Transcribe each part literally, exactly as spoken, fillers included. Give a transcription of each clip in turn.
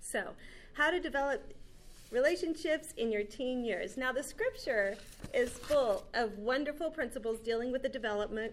So, how to develop relationships in your teen years. Now, the scripture is full of wonderful principles dealing with the development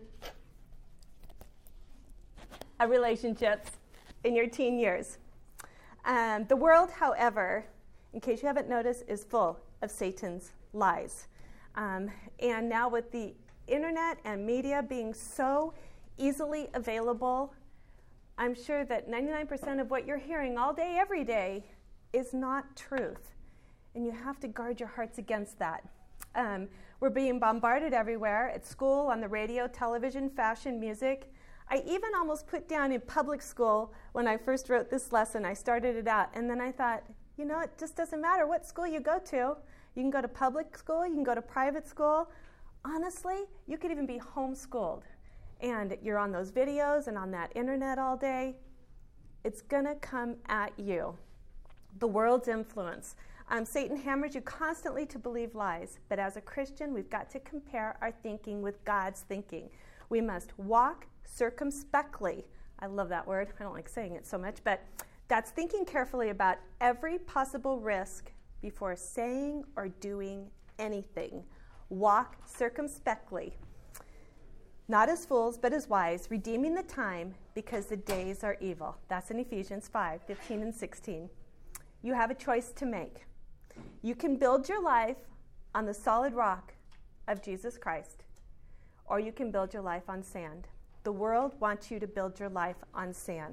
of relationships in your teen years. Um, the world, however, in case you haven't noticed, is full of Satan's lies. Um, and now with the internet and media being so easily available, I'm sure that ninety-nine percent of what you're hearing all day, every day, is not truth. And you have to guard your hearts against that. Um, we're being bombarded everywhere, at school, on the radio, television, fashion, music. I even almost put down in public school when I first wrote this lesson. I started it out, and then I thought, you know, it just doesn't matter what school you go to. You can go to public school, you can go to private school. Honestly, you could even be homeschooled. And you're on those videos and on that internet all day. It's going to come at you. The world's influence. Um, Satan hammers you constantly to believe lies. But as a Christian, we've got to compare our thinking with God's thinking. We must walk circumspectly. I love that word. I don't like saying it so much, but that's thinking carefully about every possible risk before saying or doing anything. Walk circumspectly. Not as fools, but as wise, redeeming the time because the days are evil. That's in Ephesians five, fifteen and sixteen. You have a choice to make. You can build your life on the solid rock of Jesus Christ, or you can build your life on sand. The world wants you to build your life on sand.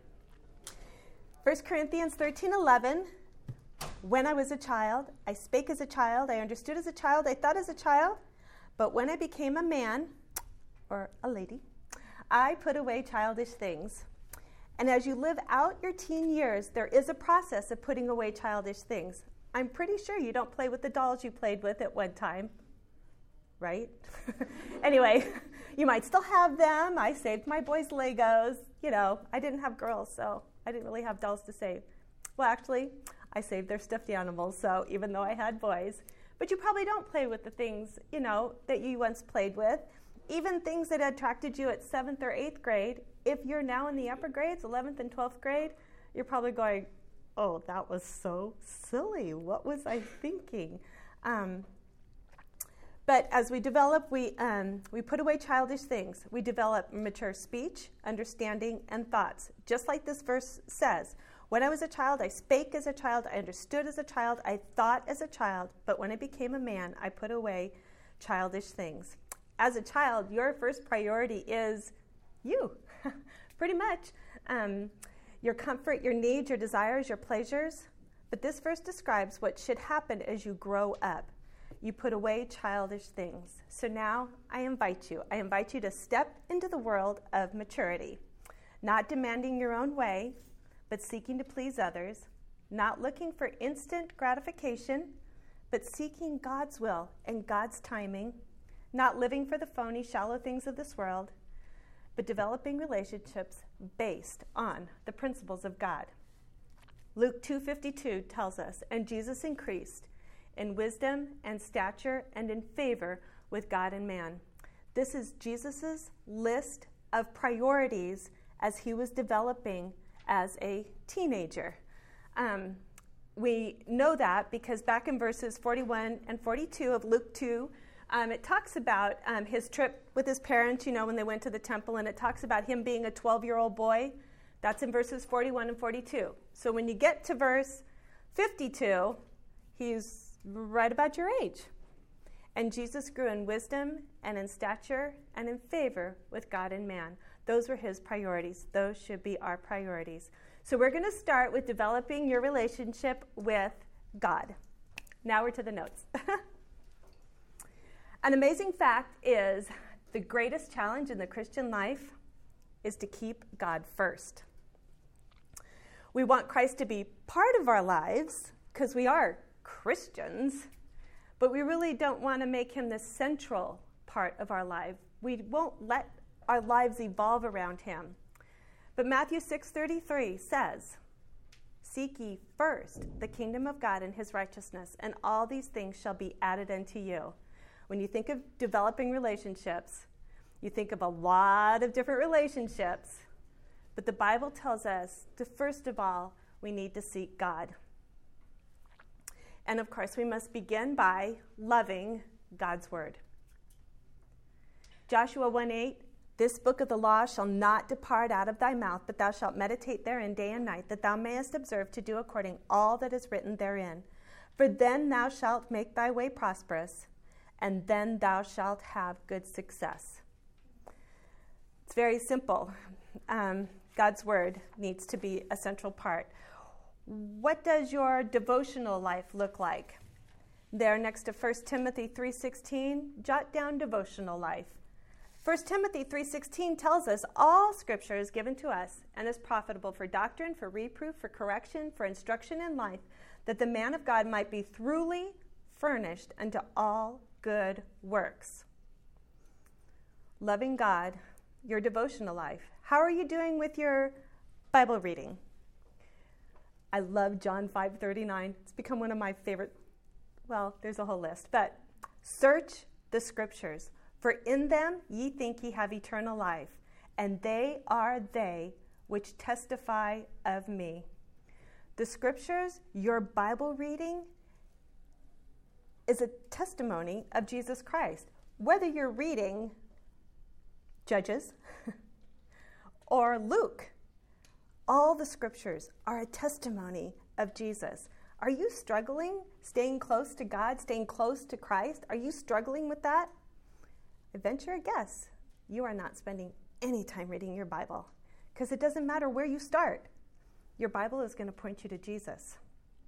First Corinthians thirteen eleven. When I was a child, I spake as a child, I understood as a child, I thought as a child, but when I became a man, or a lady, I put away childish things. And as you live out your teen years, there is a process of putting away childish things. I'm pretty sure you don't play with the dolls you played with at one time, right? Anyway, you might still have them. I saved my boys' Legos. You know, I didn't have girls, so I didn't really have dolls to save. Well, actually, I saved their stuffed animals, so even though I had boys. But you probably don't play with the things, you know, that you once played with. Even things that attracted you at seventh or eighth grade, if you're now in the upper grades, eleventh and twelfth grade, you're probably going, oh, that was so silly. What was I thinking? Um, but as we develop, we, um, we put away childish things. We develop mature speech, understanding, and thoughts. Just like this verse says, when I was a child, I spake as a child, I understood as a child, I thought as a child, but when I became a man, I put away childish things. As a child, your first priority is you, pretty much. Um, your comfort, your needs, your desires, your pleasures. But this verse describes what should happen as you grow up. You put away childish things. So now I invite you. I invite you to step into the world of maturity, not demanding your own way, but seeking to please others, not looking for instant gratification, but seeking God's will and God's timing, not living for the phony, shallow things of this world, but developing relationships based on the principles of God. Luke two fifty-two tells us, and Jesus increased in wisdom and stature and in favor with God and man. This is Jesus' list of priorities as he was developing as a teenager. Um, we know that because back in verses forty-one and forty-two of Luke two, Um, it talks about um, his trip with his parents, you know, when they went to the temple, and it talks about him being a twelve-year-old boy. That's in verses forty-one and forty-two. So when you get to verse fifty-two, he's right about your age. And Jesus grew in wisdom and in stature and in favor with God and man. Those were his priorities. Those should be our priorities. So we're going to start with developing your relationship with God. Now we're to the notes. An amazing fact is the greatest challenge in the Christian life is to keep God first. We want Christ to be part of our lives because we are Christians, but we really don't want to make him the central part of our life. We won't let our lives evolve around him. But Matthew six thirty-three says, seek ye first the kingdom of God and his righteousness, and all these things shall be added unto you. When you think of developing relationships, you think of a lot of different relationships, but the Bible tells us to first of all we need to seek God. And of course, we must begin by loving God's word. Joshua one eight, this book of the law shall not depart out of thy mouth, but thou shalt meditate therein day and night, that thou mayest observe to do according all that is written therein. For then thou shalt make thy way prosperous, and then thou shalt have good success. It's very simple. Um, God's word needs to be a central part. What does your devotional life look like? There next to First Timothy three sixteen, jot down devotional life. First Timothy three sixteen tells us all Scripture is given to us and is profitable for doctrine, for reproof, for correction, for instruction in life, that the man of God might be thoroughly furnished unto all good works. Loving God, your devotional life. How are you doing with your Bible reading? I love John five thirty-nine. It's become one of my favorite, well, there's a whole list, but search the Scriptures, for in them ye think ye have eternal life, and they are they which testify of me. The Scriptures, your Bible reading, is a testimony of Jesus Christ. Whether you're reading Judges or Luke, all the Scriptures are a testimony of Jesus. Are you struggling staying close to God, staying close to Christ? Are you struggling with that? I venture a guess you are not spending any time reading your Bible, because it doesn't matter where you start. Your Bible is going to point you to Jesus.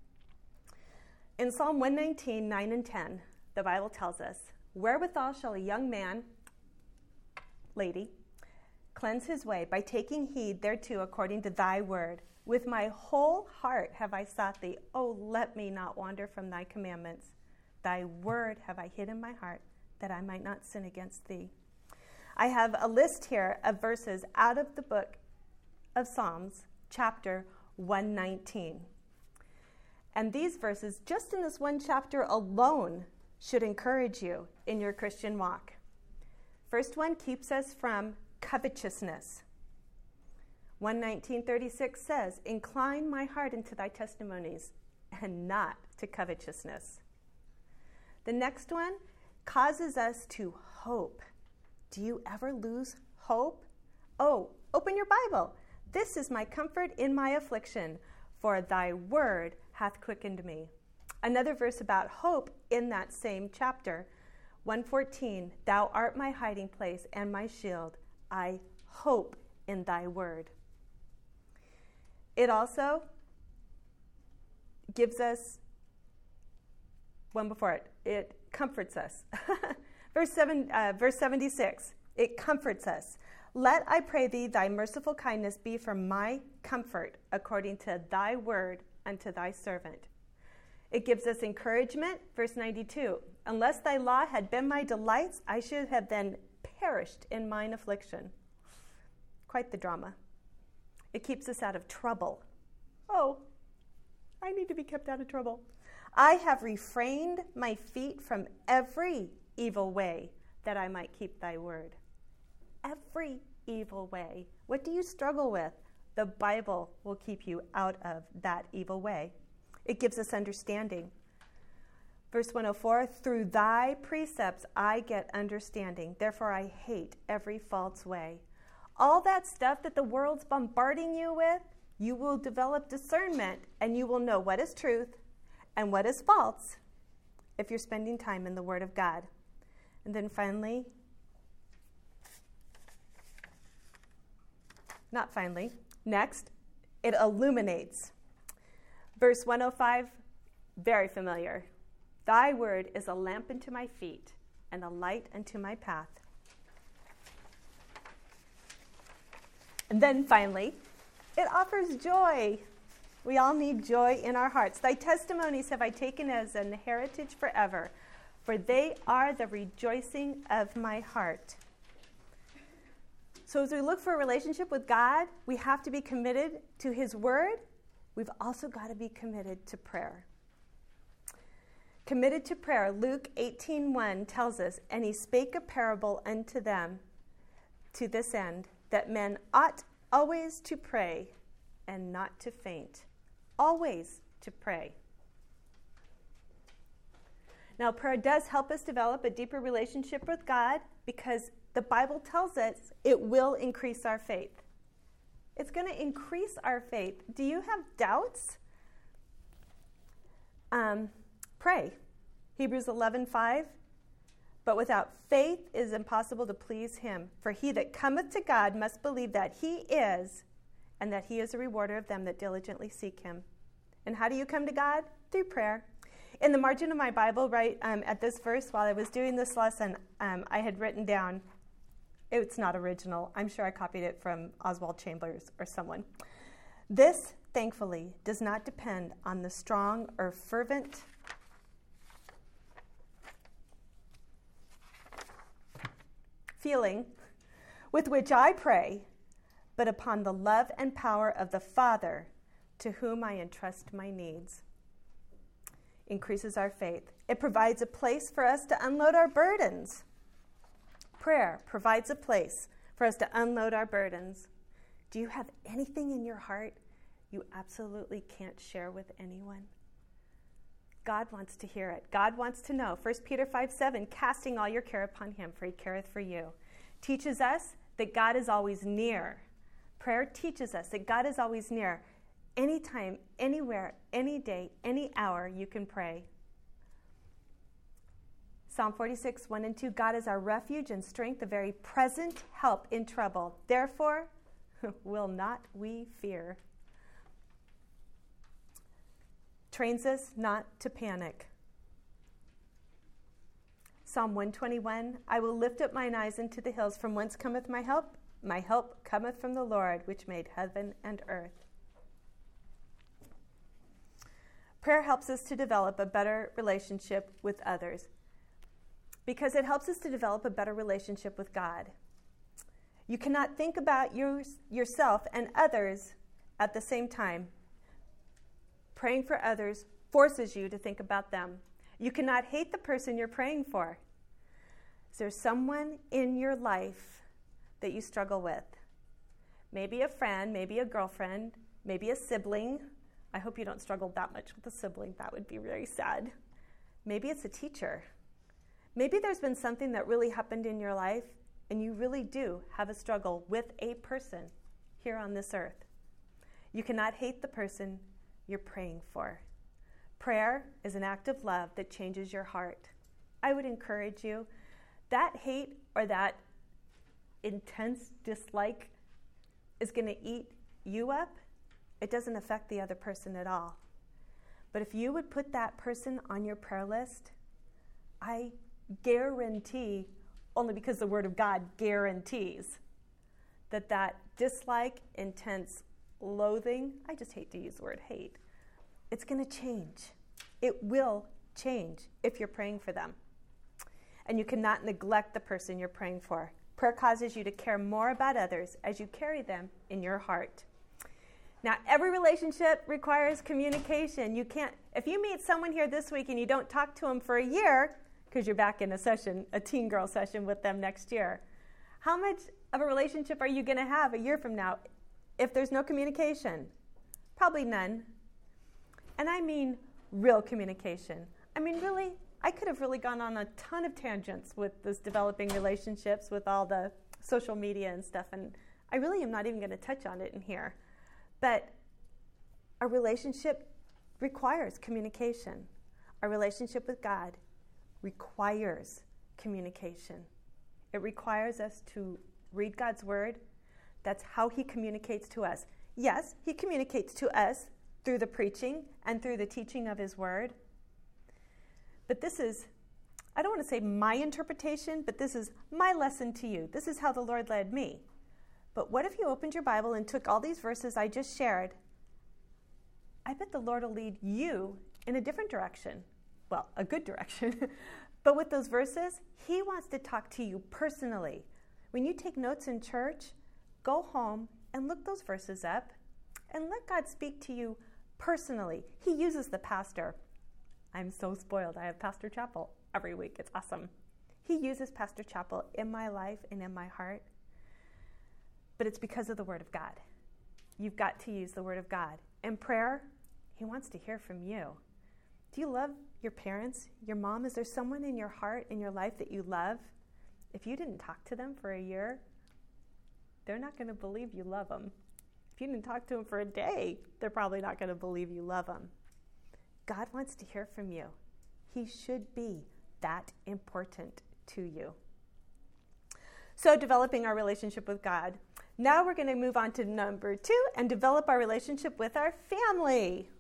In Psalm one nineteen, nine and ten, the Bible tells us, wherewithal shall a young man, lady, cleanse his way, by taking heed thereto according to thy word. With my whole heart have I sought thee. Oh, let me not wander from thy commandments. Thy word have I hid in my heart, that I might not sin against thee. I have a list here of verses out of the book of Psalms, chapter one nineteen. And these verses, just in this one chapter alone, should encourage you in your Christian walk. First one keeps us from covetousness. one nineteen thirty-six says, incline my heart into thy testimonies, and not to covetousness. The next one causes us to hope. Do you ever lose hope? Oh, open your Bible. This is my comfort in my affliction, for thy word hath quickened me. Another verse about hope in that same chapter, one fourteen, thou art my hiding place and my shield. I hope in thy word. It also gives us, one before it, it comforts us. verse, seven, uh, verse seventy-six, it comforts us. Let, I pray thee, thy merciful kindness be for my comfort, according to thy word unto thy servant. It gives us encouragement. Verse ninety-two, unless thy law had been my delights, I should have then perished in mine affliction. Quite the drama. It keeps us out of trouble. Oh, I need to be kept out of trouble. I have refrained my feet from every evil way, that I might keep thy word. Every evil way. What do you struggle with? The Bible will keep you out of that evil way. It gives us understanding. Verse one oh four, through thy precepts I get understanding. Therefore I hate every false way. All that stuff that the world's bombarding you with, you will develop discernment, and you will know what is truth and what is false if you're spending time in the Word of God. And then finally, not finally, next, it illuminates. Verse one oh five, very familiar. Thy word is a lamp unto my feet and a light unto my path. And then finally, it offers joy. We all need joy in our hearts. Thy testimonies have I taken as an heritage forever, for they are the rejoicing of my heart. So as we look for a relationship with God, we have to be committed to his word. We've also got to be committed to prayer. Committed to prayer, Luke eighteen one tells us, and he spake a parable unto them to this end, that men ought always to pray and not to faint. always to pray. Now, prayer does help us develop a deeper relationship with God because the Bible tells us it will increase our faith. It's going to increase our faith. Do you have doubts? Um, pray. Hebrews eleven five. But without faith it is impossible to please him. For he that cometh to God must believe that he is, and that he is a rewarder of them that diligently seek him. And how do you come to God? Through prayer. In the margin of my Bible, right um, at this verse, while I was doing this lesson, um, I had written down, it's not original. I'm sure I copied it from Oswald Chambers or someone. This, thankfully, does not depend on the strong or fervent feeling with which I pray, but upon the love and power of the Father to whom I entrust my needs. Increases our faith. It provides a place for us to unload our burdens. Prayer provides a place for us to unload our burdens. Do you have anything in your heart you absolutely can't share with anyone? God wants to hear it. God wants to know. First Peter five seven, casting all your care upon him, for he careth for you. Teaches us that God is always near. Prayer teaches us that God is always near. Anytime, anywhere, any day, any hour, you can pray. Psalm forty-six, one and two, God is our refuge and strength, a very present help in trouble. Therefore, will not we fear. Trains us not to panic. Psalm one twenty-one, I will lift up mine eyes into the hills, from whence cometh my help? My help cometh from the Lord, which made heaven and earth. Prayer helps us to develop a better relationship with others because it helps us to develop a better relationship with God. You cannot think about your, yourself and others at the same time. Praying for others forces you to think about them. You cannot hate the person you're praying for. Is there someone in your life that you struggle with? Maybe a friend, maybe a girlfriend, maybe a sibling. I hope you don't struggle that much with a sibling. That would be very sad. Maybe it's a teacher. Maybe there's been something that really happened in your life and you really do have a struggle with a person here on this earth. You cannot hate the person you're praying for. Prayer is an act of love that changes your heart. I would encourage you, that hate or that intense dislike is going to eat you up. It doesn't affect the other person at all. But if you would put that person on your prayer list, I guarantee, only because the Word of God guarantees, that that dislike, intense loathing, I just hate to use the word hate, it's going to change. It will change if you're praying for them. And you cannot neglect the person you're praying for. Prayer causes you to care more about others as you carry them in your heart. Now, every relationship requires communication. You can't, if you meet someone here this week and you don't talk to them for a year, because you're back in a session, a teen girl session with them next year, how much of a relationship are you going to have a year from now if there's no communication? Probably none. And I mean real communication. I mean, really, I could have really gone on a ton of tangents with this developing relationships with all the social media and stuff, and I really am not even going to touch on it in here. But a relationship requires communication. A relationship with God requires communication. It requires us to read God's Word. That's how He communicates to us. Yes, He communicates to us through the preaching and through the teaching of His Word. But this is, I don't want to say my interpretation, but this is my lesson to you. This is how the Lord led me. But what if you opened your Bible and took all these verses I just shared? I bet the Lord will lead you in a different direction. Well, a good direction. But with those verses, He wants to talk to you personally. When you take notes in church, go home and look those verses up and let God speak to you personally. He uses the pastor. I'm so spoiled. I have Pastor Chappell every week. It's awesome. He uses Pastor Chappell in my life and in my heart. But it's because of the Word of God. You've got to use the Word of God. And prayer, He wants to hear from you. Do you love your parents, your mom? Is there someone in your heart, in your life that you love? If you didn't talk to them for a year, they're not going to believe you love them. If you didn't talk to them for a day, they're probably not going to believe you love them. God wants to hear from you. He should be that important to you. So developing our relationship with God. Now we're going to move on to number two and develop our relationship with our family.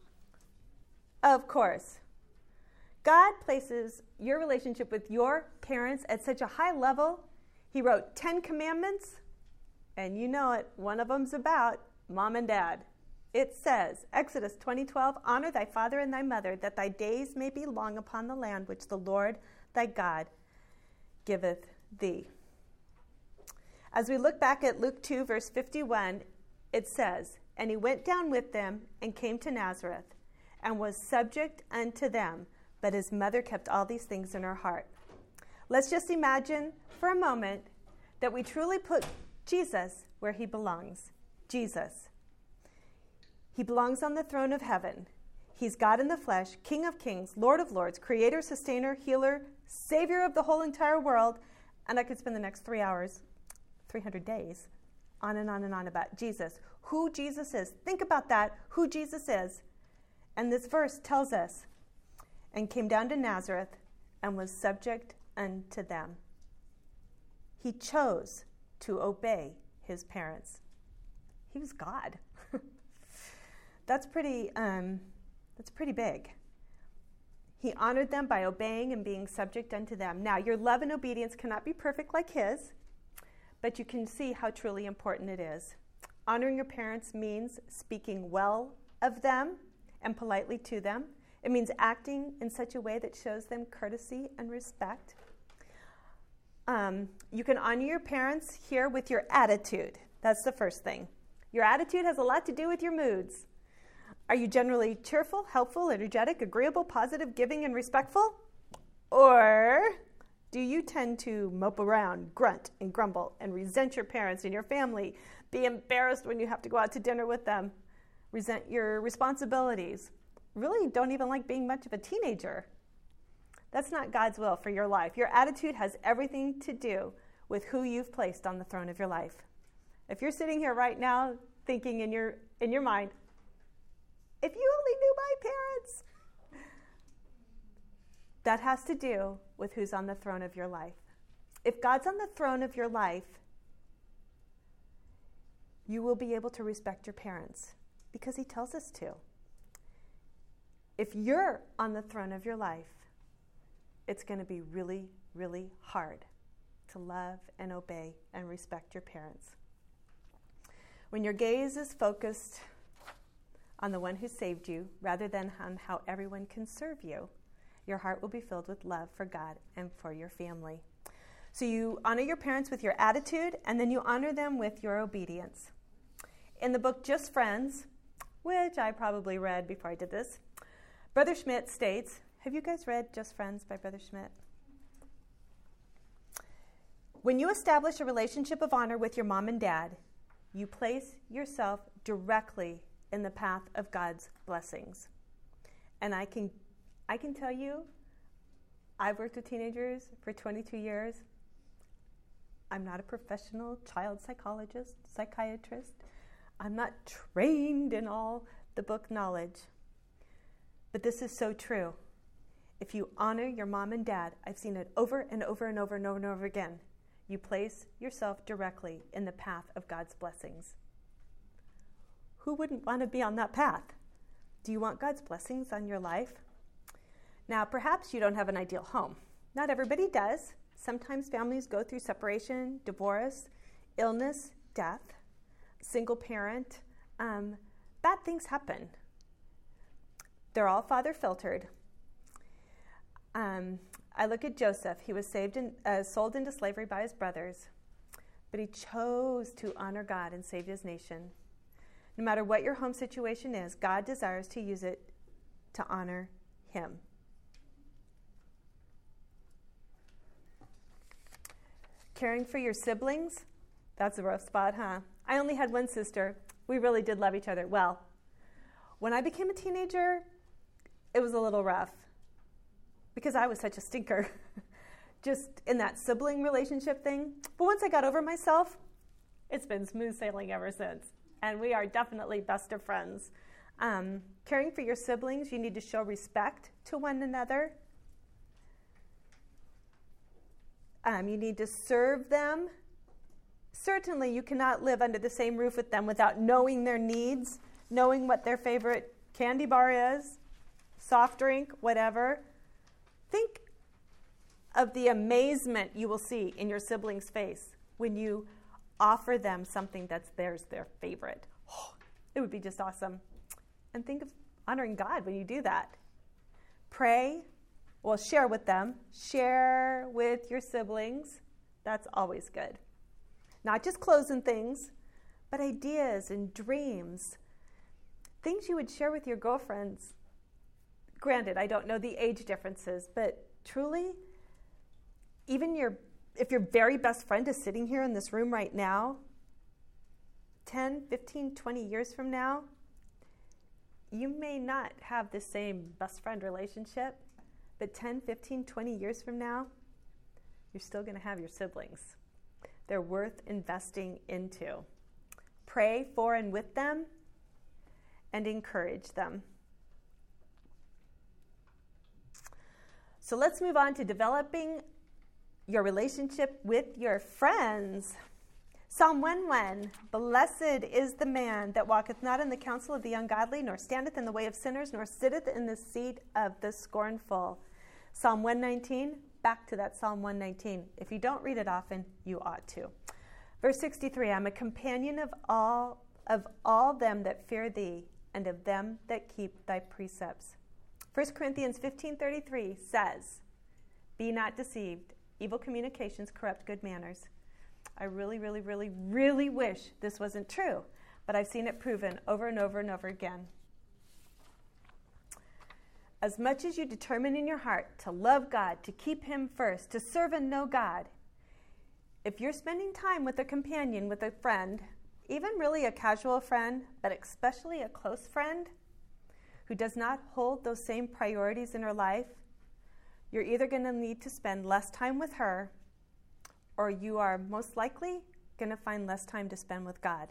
Of course, God places your relationship with your parents at such a high level. He wrote ten commandments, and you know it, one of them's about mom and dad. It says, Exodus twenty twelve, honor thy father and thy mother, that thy days may be long upon the land which the Lord thy God giveth thee. As we look back at Luke two, verse fifty-one, it says, and he went down with them and came to Nazareth, and was subject unto them, but his mother kept all these things in her heart. Let's just imagine for a moment that we truly put Jesus where he belongs. Jesus. He belongs on the throne of heaven. He's God in the flesh, King of kings, Lord of lords, creator, sustainer, healer, savior of the whole entire world. And I could spend the next three hours, three hundred days, on and on and on about Jesus. Who Jesus is. Think about that, who Jesus is. And this verse tells us, and came down to Nazareth and was subject unto them. He chose to obey his parents. He was God. That's pretty, um, that's pretty big. He honored them by obeying and being subject unto them. Now, your love and obedience cannot be perfect like his, but you can see how truly important it is. Honoring your parents means speaking well of them and politely to them. It means acting in such a way that shows them courtesy and respect. Um, you can honor your parents here with your attitude. That's the first thing. Your attitude has a lot to do with your moods. Are you generally cheerful, helpful, energetic, agreeable, positive, giving, and respectful? Or do you tend to mope around, grunt, and grumble, and resent your parents and your family, be embarrassed when you have to go out to dinner with them, resent your responsibilities, really don't even like being much of a teenager? That's not God's will for your life. Your attitude has everything to do with who you've placed on the throne of your life. If you're sitting here right now thinking in your in your mind, if you only knew my parents, that has to do with who's on the throne of your life. If God's on the throne of your life, you will be able to respect your parents because he tells us to. If you're on the throne of your life, it's going to be really, really hard to love and obey and respect your parents. When your gaze is focused on the one who saved you rather than on how everyone can serve you, your heart will be filled with love for God and for your family. So you honor your parents with your attitude, and then you honor them with your obedience. In the book Just Friends, which I probably read before I did this, Brother Schmidt states, have you guys read Just Friends by Brother Schmidt? When you establish a relationship of honor with your mom and dad, you place yourself directly in the path of God's blessings. And I can I can tell you, I've worked with teenagers for twenty-two years. I'm not a professional child psychologist, psychiatrist. I'm not trained in all the book knowledge. But this is so true. If you honor your mom and dad, I've seen it over and over and over and over and over again. You place yourself directly in the path of God's blessings. Who wouldn't want to be on that path? Do you want God's blessings on your life? Now, perhaps you don't have an ideal home. Not everybody does. Sometimes families go through separation, divorce, illness, death, single parent. Um, bad things happen. They're all father-filtered. Um, I look at Joseph. He was saved and uh, sold into slavery by his brothers, but he chose to honor God and save his nation. No matter what your home situation is, God desires to use it to honor him. Caring for your siblings, that's a rough spot, huh? I only had one sister. We really did love each other. Well, When I became a teenager, it was a little rough because I was such a stinker just in that sibling relationship thing. But once I got over myself, it's been smooth sailing ever since. And we are definitely best of friends. Um, caring for your siblings, you need to show respect to one another. Um, you need to serve them. Certainly, you cannot live under the same roof with them without knowing their needs, knowing what their favorite candy bar is, soft drink, whatever. Think of the amazement you will see in your sibling's face when you offer them something that's theirs, their favorite. Oh, it would be just awesome. And think of honoring God when you do that. Pray. Well, share with them. Share with your siblings. That's always good. Not just clothes and things, but ideas and dreams. Things you would share with your girlfriends. Granted, I don't know the age differences, but truly, even your, if your very best friend is sitting here in this room right now, ten, fifteen, twenty years from now, you may not have the same best friend relationship, but ten, fifteen, twenty years from now, you're still going to have your siblings. They're worth investing into. Pray for and with them and encourage them. So let's move on to developing your relationship with your friends. Psalm one one, blessed is the man that walketh not in the counsel of the ungodly, nor standeth in the way of sinners, nor sitteth in the seat of the scornful. Psalm one nineteen, back to that Psalm one nineteen. If you don't read it often, you ought to. Verse sixty-three, I'm a companion of all of all them that fear thee, and of them that keep thy precepts. First Corinthians fifteen thirty-three says, be not deceived. Evil communications corrupt good manners. I really, really, really, really wish this wasn't true, but I've seen it proven over and over and over again. As much as you determine in your heart to love God, to keep him first, to serve and know God, if you're spending time with a companion, with a friend, even really a casual friend, but especially a close friend who does not hold those same priorities in her life, you're either going to need to spend less time with her, or you are most likely going to find less time to spend with God.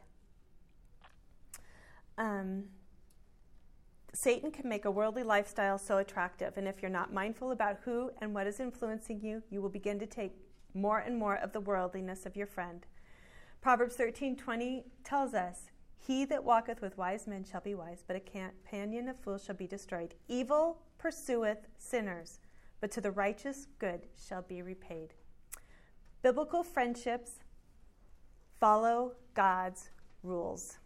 Um, Satan can make a worldly lifestyle so attractive, and if you're not mindful about who and what is influencing you, you will begin to take more and more of the worldliness of your friend. Proverbs thirteen twenty tells us, he that walketh with wise men shall be wise, but a companion of fools shall be destroyed. Evil pursueth sinners, but to the righteous good shall be repaid. Biblical friendships follow God's rules.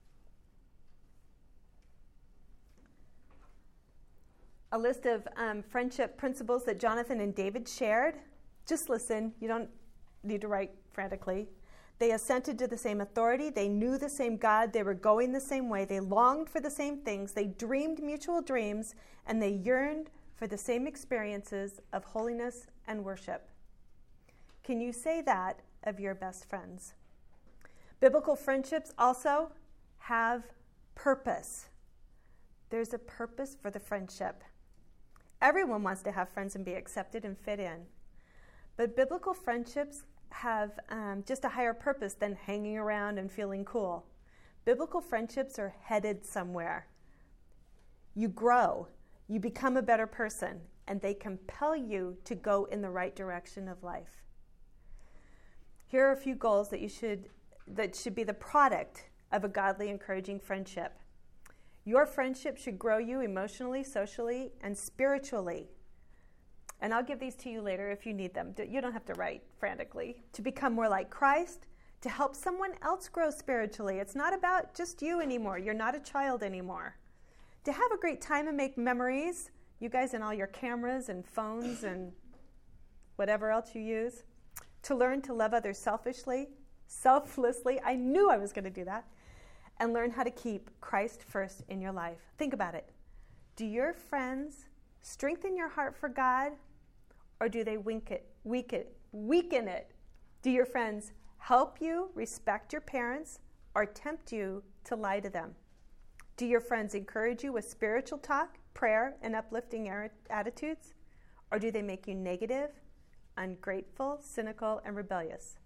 A list of um, friendship principles that Jonathan and David shared. Just listen. You don't need to write frantically. They assented to the same authority. They knew the same God. They were going the same way. They longed for the same things. They dreamed mutual dreams, and they yearned for the same experiences of holiness and worship. Can you say that of your best friends? Biblical friendships also have purpose. There's a purpose for the friendship. Everyone wants to have friends and be accepted and fit in. But biblical friendships have um, just a higher purpose than hanging around and feeling cool. Biblical friendships are headed somewhere. You grow. You become a better person, and they compel you to go in the right direction of life. Here are a few goals that you should that should be the product of a godly, encouraging friendship. Your friendship should grow you emotionally, socially, and spiritually. And I'll give these to you later if you need them. You don't have to write frantically. To become more like Christ, to help someone else grow spiritually. It's not about just you anymore. You're not a child anymore. To have a great time and make memories, you guys and all your cameras and phones and whatever else you use. To learn to love others selfishly, selflessly. I knew I was going to do that. And learn how to keep Christ first in your life. Think about it. Do your friends strengthen your heart for God, or do they wink it, weaken it, weaken it? Do your friends help you respect your parents, or tempt you to lie to them? Do your friends encourage you with spiritual talk, prayer, and uplifting ar- attitudes? Or do they make you negative, ungrateful, cynical, and rebellious?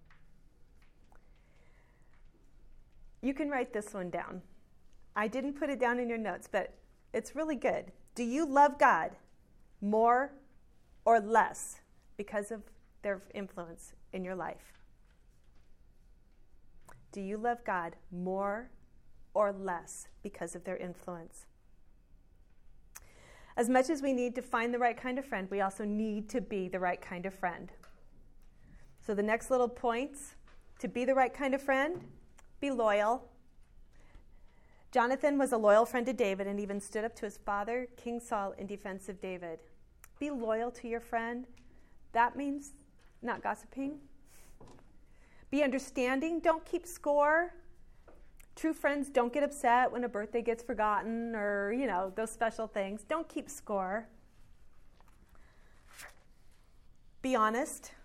You can write this one down. I didn't put it down in your notes, but it's really good. Do you love God more or less because of their influence in your life? Do you love God more or less because of their influence? As much as we need to find the right kind of friend, we also need to be the right kind of friend. So the next little points, to be the right kind of friend, be loyal. Jonathan was a loyal friend to David and even stood up to his father, King Saul, in defense of David. Be loyal to your friend. That means not gossiping. Be understanding. Don't keep score. True friends don't get upset when a birthday gets forgotten or, you know, those special things. Don't keep score. Be honest.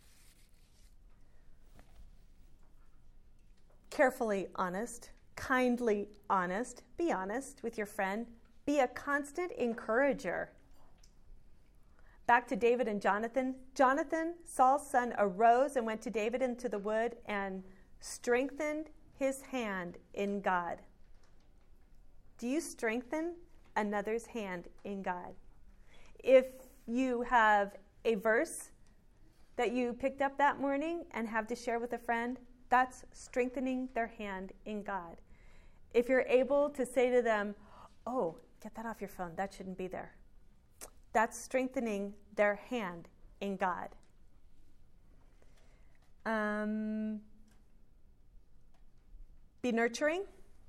Carefully honest. Kindly honest. Be honest with your friend. Be a constant encourager. Back to David and Jonathan. Jonathan, Saul's son, arose and went to David into the wood and strengthened his hand in God. Do you strengthen another's hand in God? If you have a verse that you picked up that morning and have to share with a friend, that's strengthening their hand in God. If you're able to say to them, oh, get that off your phone, that shouldn't be there. That's strengthening their hand in God. Um, be nurturing.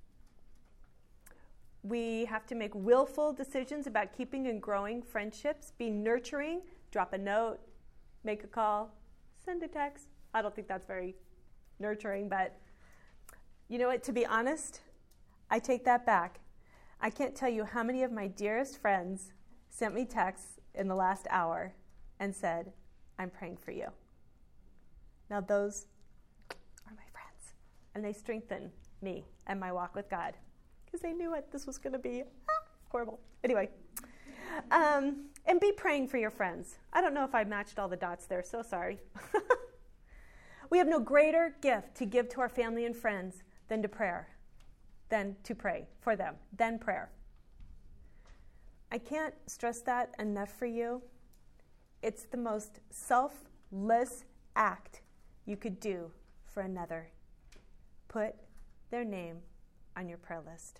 We have to make willful decisions about keeping and growing friendships. Be nurturing. Drop a note, make a call, send a text. I don't think that's very nurturing, but you know what? To be honest, I take that back. I can't tell you how many of my dearest friends sent me texts in the last hour and said, I'm praying for you. Now those are my friends, and they strengthen me and my walk with God because they knew what this was going to be. Ah, horrible. Anyway, um, and be praying for your friends. I don't know if I matched all the dots there, so sorry. We have no greater gift to give to our family and friends than to prayer, than to pray for them, than prayer. I can't stress that enough for you. It's the most selfless act you could do for another. Put their name on your prayer list.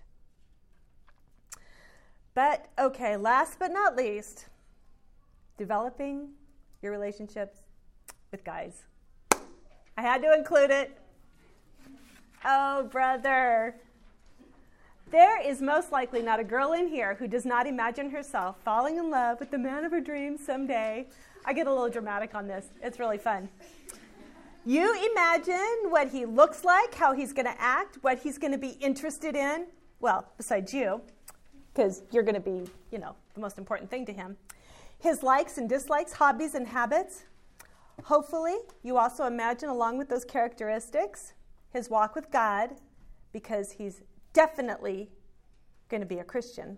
But, okay, last but not least, developing your relationships with guys. I had to include it. Oh, brother. There is most likely not a girl in here who does not imagine herself falling in love with the man of her dreams someday. I get a little dramatic on this. It's really fun. You imagine what he looks like, how he's going to act, what he's going to be interested in. Well, besides you, because you're going to be, you know, the most important thing to him. His likes and dislikes, hobbies and habits. Hopefully, you also imagine, along with those characteristics, his walk with God, because he's definitely going to be a Christian.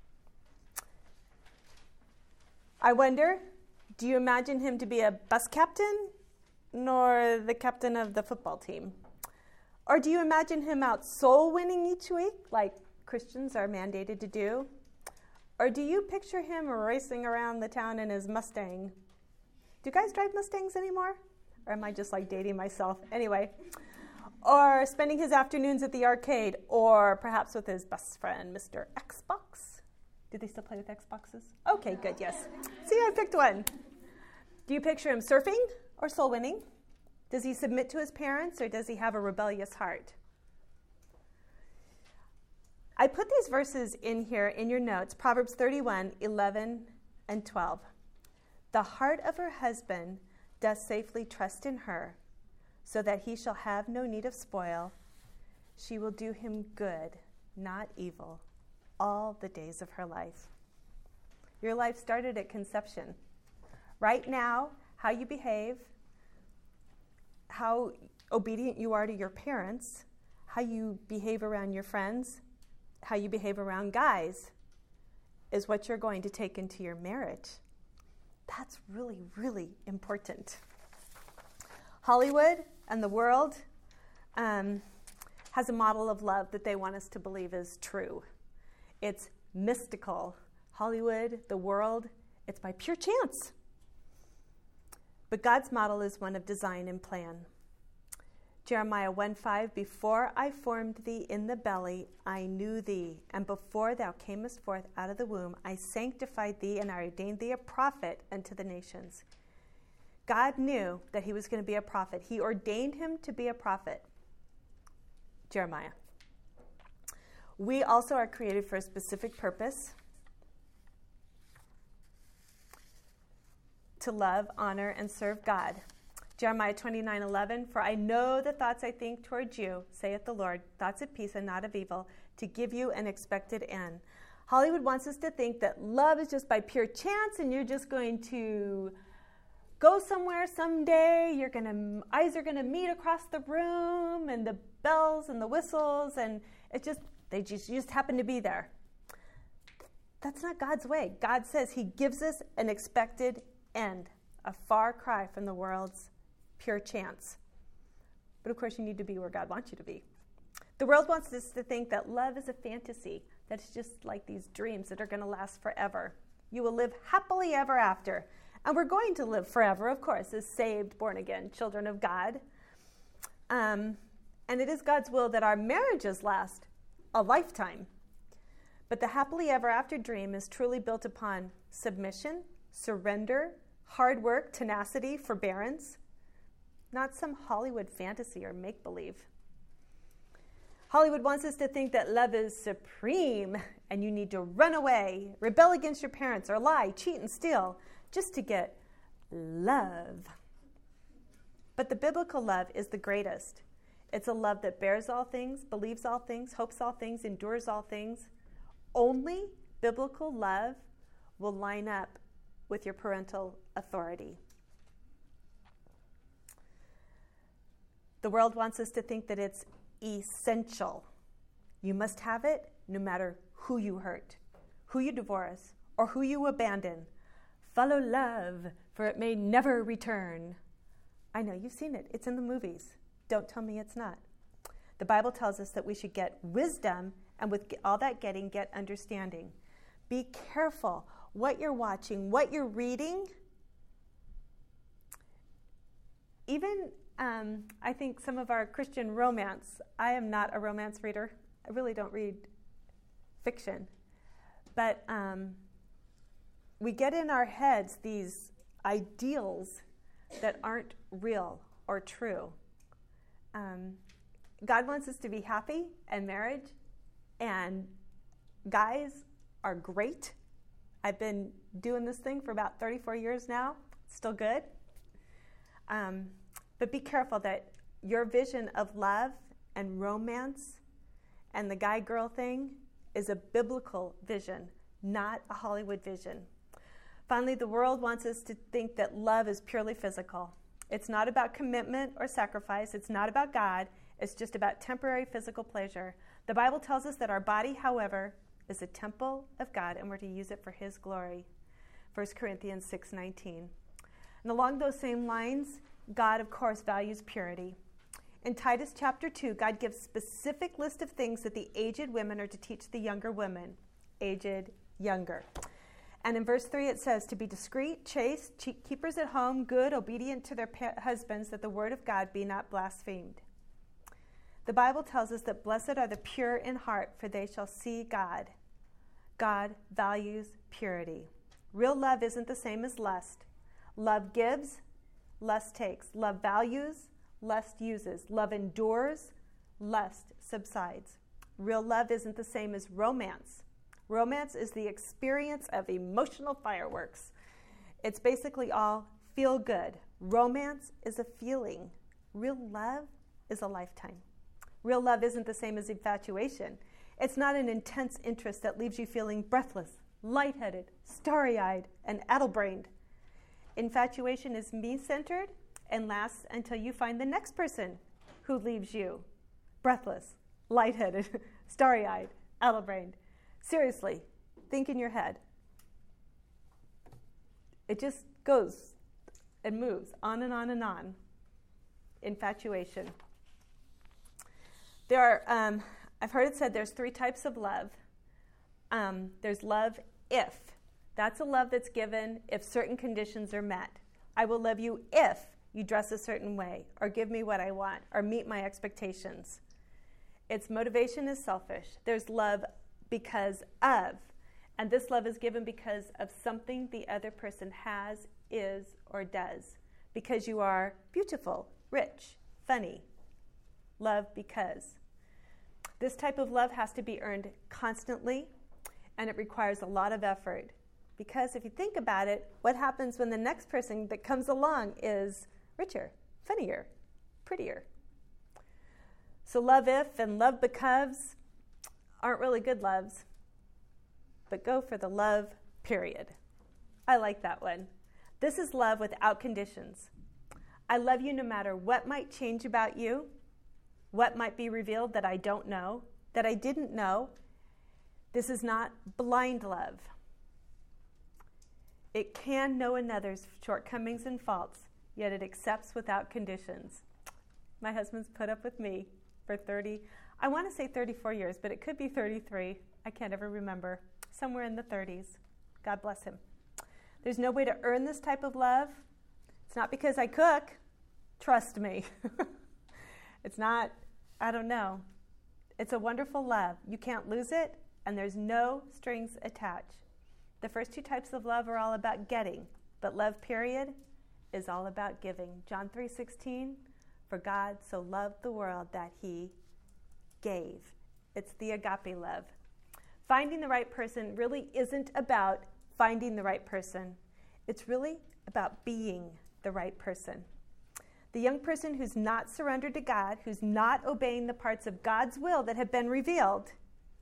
I wonder, do you imagine him to be a bus captain, nor the captain of the football team? Or do you imagine him out soul winning each week, like Christians are mandated to do? Or do you picture him racing around the town in his Mustang? Do you guys drive Mustangs anymore? Or am I just like dating myself? Anyway. Or spending his afternoons at the arcade, or perhaps with his best friend, Mister Xbox. Do they still play with Xboxes? Okay, good, yes. See, I picked one. Do you picture him surfing or soul winning? Does he submit to his parents, or does he have a rebellious heart? I put these verses in here in your notes, Proverbs thirty-one, eleven, and twelve. The heart of her husband does safely trust in her, so that he shall have no need of spoil. She will do him good, not evil, all the days of her life. Your life started at conception. Right now, how you behave, how obedient you are to your parents, how you behave around your friends, how you behave around guys is what you're going to take into your marriage. That's really, really important. Hollywood and the world um, has a model of love that they want us to believe is true. It's mystical. Hollywood, the world, it's by pure chance. But God's model is one of design and plan. Jeremiah one five, before I formed thee in the belly, I knew thee. And before thou camest forth out of the womb, I sanctified thee and I ordained thee a prophet unto the nations. God knew that he was going to be a prophet. He ordained him to be a prophet. Jeremiah. We also are created for a specific purpose. To love, honor, and serve God. Jeremiah twenty-nine eleven, for I know the thoughts I think towards you, saith the Lord, thoughts of peace and not of evil, to give you an expected end. Hollywood wants us to think that love is just by pure chance and you're just going to go somewhere someday, you're gonna, eyes are gonna meet across the room and the bells and the whistles and it just, they just, you just happen to be there. That's not God's way. God says he gives us an expected end, a far cry from the world's pure chance. But of course, you need to be where God wants you to be. The world wants us to think that love is a fantasy, that it's just like these dreams that are going to last forever. You will live happily ever after. And we're going to live forever, of course, as saved, born again children of God. Um, and it is God's will that our marriages last a lifetime. But the happily ever after dream is truly built upon submission, surrender, hard work, tenacity, forbearance, not some Hollywood fantasy or make-believe. Hollywood wants us to think that love is supreme and you need to run away, rebel against your parents, or lie, cheat, and steal just to get love. But the biblical love is the greatest. It's a love that bears all things, believes all things, hopes all things, endures all things. Only biblical love will line up with your parental authority. The world wants us to think that it's essential. You must have it no matter who you hurt, who you divorce, or who you abandon. Follow love, for it may never return. I know, you've seen it. It's in the movies. Don't tell me it's not. The Bible tells us that we should get wisdom, and with all that getting, get understanding. Be careful what you're watching, what you're reading. Even, um, I think some of our Christian romance, I am not a romance reader. I really don't read fiction. But um, we get in our heads these ideals that aren't real or true. Um, God wants us to be happy in marriage, and guys are great. I've been doing this thing for about thirty-four years now. Still good. Um, but be careful that your vision of love and romance and the guy-girl thing is a biblical vision, not a Hollywood vision. Finally, the world wants us to think that love is purely physical. It's not about commitment or sacrifice. It's not about God. It's just about temporary physical pleasure. The Bible tells us that our body, however, is a temple of God, and we're to use it for his glory. First Corinthians six nineteen. And along those same lines, God, of course, values purity. In Titus chapter two, God gives specific list of things that the aged women are to teach the younger women. Aged, younger. And in verse three, it says, to be discreet, chaste, keepers at home, good, obedient to their pa- husbands, that the word of God be not blasphemed. The Bible tells us that blessed are the pure in heart, for they shall see God. God values purity. Real love isn't the same as lust. Love gives, lust takes. Love values, lust uses. Love endures, lust subsides. Real love isn't the same as romance. Romance is the experience of emotional fireworks. It's basically all feel good. Romance is a feeling. Real love is a lifetime. Real love isn't the same as infatuation. It's not an intense interest that leaves you feeling breathless, lightheaded, starry-eyed, and addle-brained. Infatuation is me-centered and lasts until you find the next person who leaves you breathless, lightheaded, starry-eyed, Addle-brained. Seriously, think in your head. It just goes and moves on and on and on. Infatuation. There are, um, I've heard it said there's three types of love. Um, there's love if. That's a love that's given if certain conditions are met. I will love you if you dress a certain way, or give me what I want, or meet my expectations. Its motivation is selfish. There's love because of. And this love is given because of something the other person has, is, or does. Because you are beautiful, rich, funny. Love because. This type of love has to be earned constantly, and it requires a lot of effort. Because if you think about it, what happens when the next person that comes along is richer, funnier, prettier? So love if and love because aren't really good loves, but go for the love period. I like that one. This is love without conditions. I love you no matter what might change about you, what might be revealed that I don't know, that I didn't know. This is not blind love. It can know another's shortcomings and faults, yet it accepts without conditions. My husband's put up with me for thirty, I want to say thirty-four years, but it could be thirty-three. I can't ever remember. Somewhere in the thirties. God bless him. There's no way to earn this type of love. It's not because I cook. Trust me. It's not, I don't know. It's a wonderful love. You can't lose it, and there's no strings attached. The first two types of love are all about getting, but love, period, is all about giving. John three sixteen, for God so loved the world that he gave. It's the agape love. Finding the right person really isn't about finding the right person. It's really about being the right person. The young person who's not surrendered to God, who's not obeying the parts of God's will that have been revealed,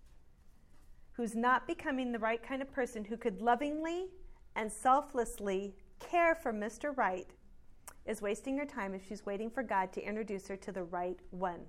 who's not becoming the right kind of person who could lovingly and selflessly care for Mister Right, is wasting her time if she's waiting for God to introduce her to the right one.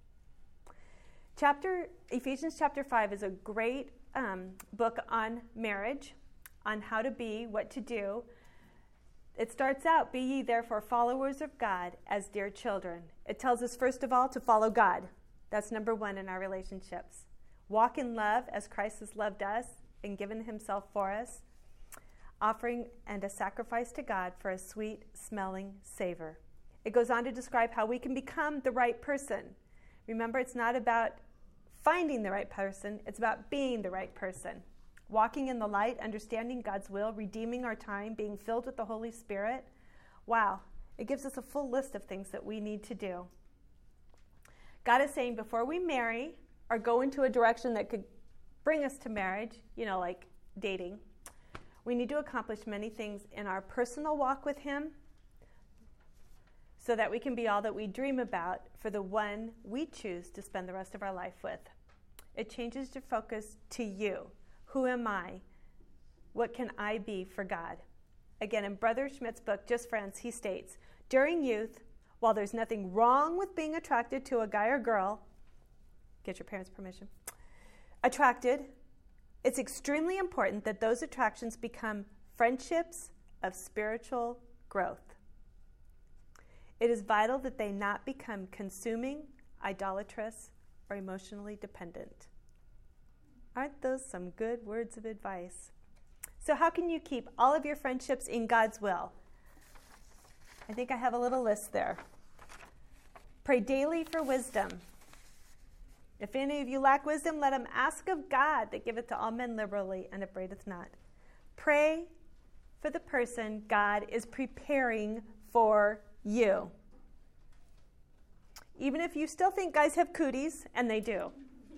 Chapter Ephesians chapter five is a great um, book on marriage, on how to be, what to do. It starts out, be ye therefore followers of God as dear children. It tells us, first of all, to follow God. That's number one in our relationships. Walk in love as Christ has loved us and given himself for us, offering and a sacrifice to God for a sweet-smelling savor. It goes on to describe how we can become the right person. Remember, it's not about finding the right person, it's about being the right person. Walking in the light, understanding God's will, redeeming our time, being filled with the Holy Spirit. Wow, it gives us a full list of things that we need to do. God is saying before we marry or go into a direction that could bring us to marriage, you know, like dating, we need to accomplish many things in our personal walk with him so that we can be all that we dream about for the one we choose to spend the rest of our life with. It changes your focus to you. Who am I? What can I be for God? Again, in Brother Schmidt's book, Just Friends, he states, during youth, while there's nothing wrong with being attracted to a guy or girl, get your parents' permission, attracted, it's extremely important that those attractions become friendships of spiritual growth. It is vital that they not become consuming, idolatrous, or emotionally dependent. Aren't those some good words of advice? So how can you keep all of your friendships in God's will? I think I have a little list there. Pray daily for wisdom. If any of you lack wisdom, let him ask of God that giveth to all men liberally and upbraideth not. Pray for the person God is preparing for you. Even if you still think guys have cooties, and they do.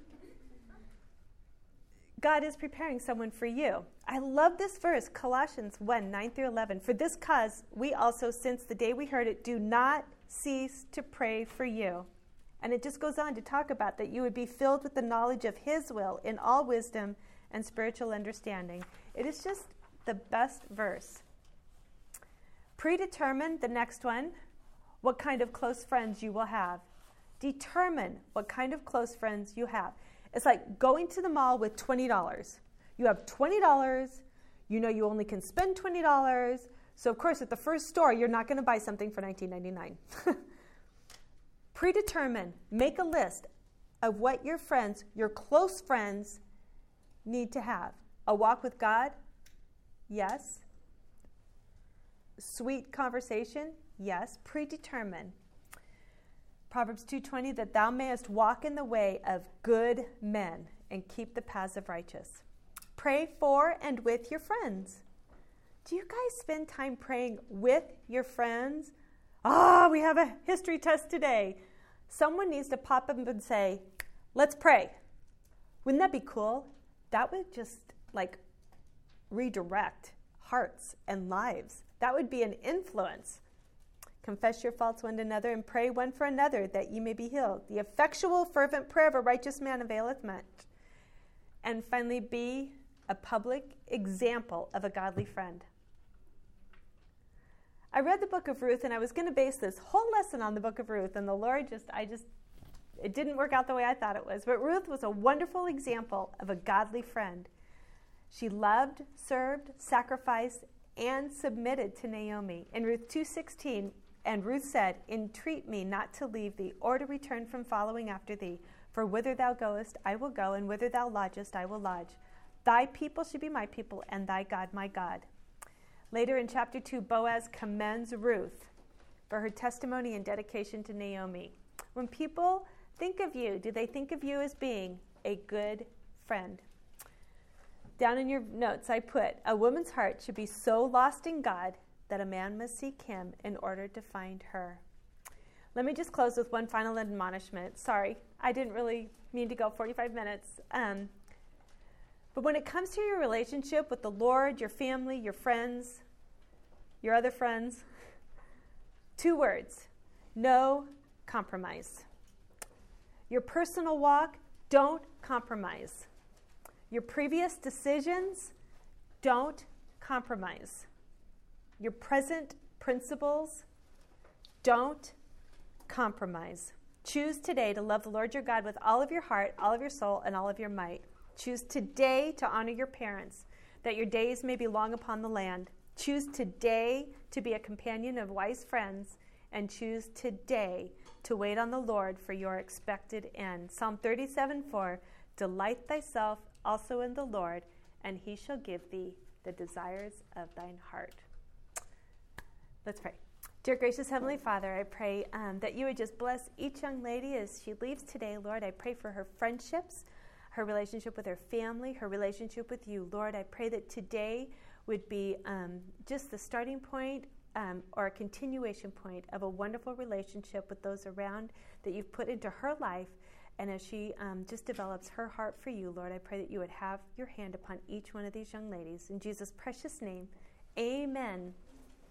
God is preparing someone for you. I love this verse, Colossians one, nine through eleven. For this cause, we also, since the day we heard it, do not cease to pray for you. And it just goes on to talk about that you would be filled with the knowledge of his will in all wisdom and spiritual understanding. It is just the best verse. Predetermine the next one, what kind of close friends you will have. Determine what kind of close friends you have. It's like going to the mall with twenty dollars. You have twenty dollars. You know you only can spend twenty dollars. So, of course, at the first store, you're not going to buy something for nineteen ninety-nine. Predetermine. Make a list of what your friends, your close friends, need to have. A walk with God? Yes. Sweet conversation? Yes. Predetermine. Proverbs two twenty, that thou mayest walk in the way of good men and keep the paths of righteous. Pray for and with your friends. Do you guys spend time praying with your friends? Ah, oh, we have a history test today. Someone needs to pop up and say, let's pray. Wouldn't that be cool? That would just like redirect hearts and lives. That would be an influence. Confess your faults one to another and pray one for another that ye may be healed. The effectual, fervent prayer of a righteous man availeth much. And finally, be a public example of a godly friend. I read the book of Ruth, and I was going to base this whole lesson on the book of Ruth, and the Lord just, I just, it didn't work out the way I thought it was. But Ruth was a wonderful example of a godly friend. She loved, served, sacrificed, and submitted to Naomi. In Ruth two sixteen, and Ruth said, entreat me not to leave thee, or to return from following after thee. For whither thou goest, I will go, and whither thou lodgest, I will lodge. Thy people should be my people, and thy God my God. Later in chapter two, Boaz commends Ruth for her testimony and dedication to Naomi. When people think of you, do they think of you as being a good friend? Down in your notes, I put, a woman's heart should be so lost in God that a man must seek him in order to find her. Let me just close with one final admonishment. Sorry, I didn't really mean to go forty-five minutes. Um, but when it comes to your relationship with the Lord, your family, your friends, your other friends, two words: no compromise. Your personal walk, don't compromise. Your previous decisions, don't compromise. Your present principles, don't compromise. Choose today to love the Lord your God with all of your heart, all of your soul, and all of your might. Choose today to honor your parents, that your days may be long upon the land. Choose today to be a companion of wise friends, and choose today to wait on the Lord for your expected end. Psalm thirty-seven four, delight thyself also in the Lord, and he shall give thee the desires of thine heart. Let's pray. Dear gracious Heavenly Father, I pray um, that you would just bless each young lady as she leaves today, Lord. I pray for her friendships, her relationship with her family, her relationship with you. Lord, I pray that today would be um, just the starting point um, or a continuation point of a wonderful relationship with those around that you've put into her life. And as she um, just develops her heart for you, Lord, I pray that you would have your hand upon each one of these young ladies. In Jesus' precious name, amen.